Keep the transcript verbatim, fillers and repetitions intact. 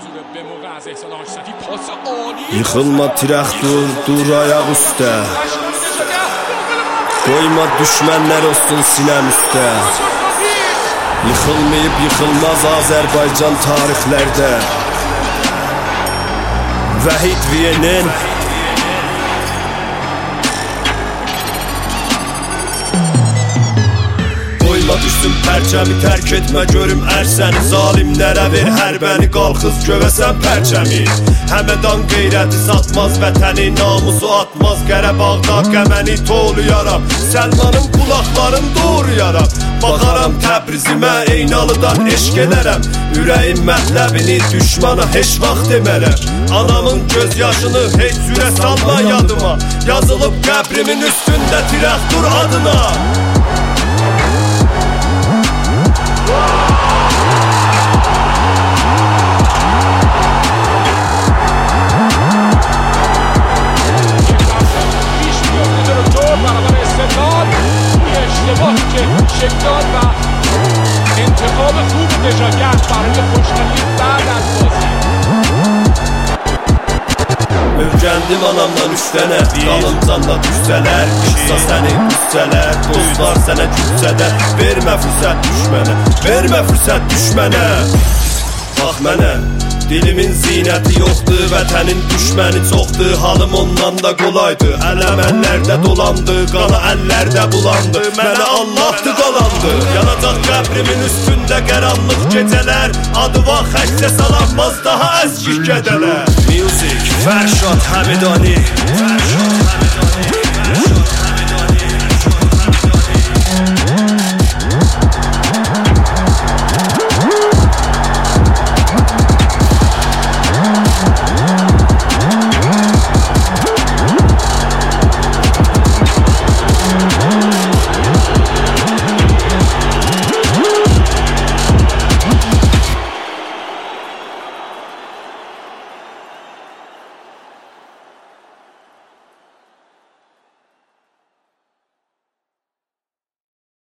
Yıxılma tirək dur, dur ayaq üstə. Qoyma düşmənlər olsun sinəm üstə. Yıxılmayıb yıxılmaz Azərbaycan tarixlərdə. Vəhid Viyenin Qoyma düşsün pərçəmi, tərk etmə görüm ərsəni. Zalimlərə ver hərbəni, qalxız gövəsən pərçəmi. Həmədan qeyrəti satmaz vətəni, namusu atmaz Qərəbağda qəməni toğluyaram. Səlmanın qulaqların doğruyaram. Baxaram Təbrizimə, Eynalıdan eşq edərəm. Ürəyin mətləbini düşmana heç vaxt demərəm. Anamın göz yaşını heç sürə salma yadıma. Yazılıb qəbrimin üstündə tirək dur adına. شکار و انتخاب خوب نژادگر برای خوشحالی بعد از بازی. Öyrəndim anamdan üç dənə, qalımcan da düşsələr, qısa səni düşsələr, dostlar sənə gütsədə. Vermə fürsət düşmənə, vermə fürsət düşmənə. Bax mənə, dilimin zinəti yoxdur, vətənin düşməni çoxdur. Halım ondan da qolaydı, ələm əllərdə dolandı, qana əllərdə bulandı. Mənə Allahdı qalandı, yanacaq qəbrimin üstündə qaranlıq gecələr. Adı va xəstə salanmaz daha əskik qədələr. Music, Fərşad Həmidani.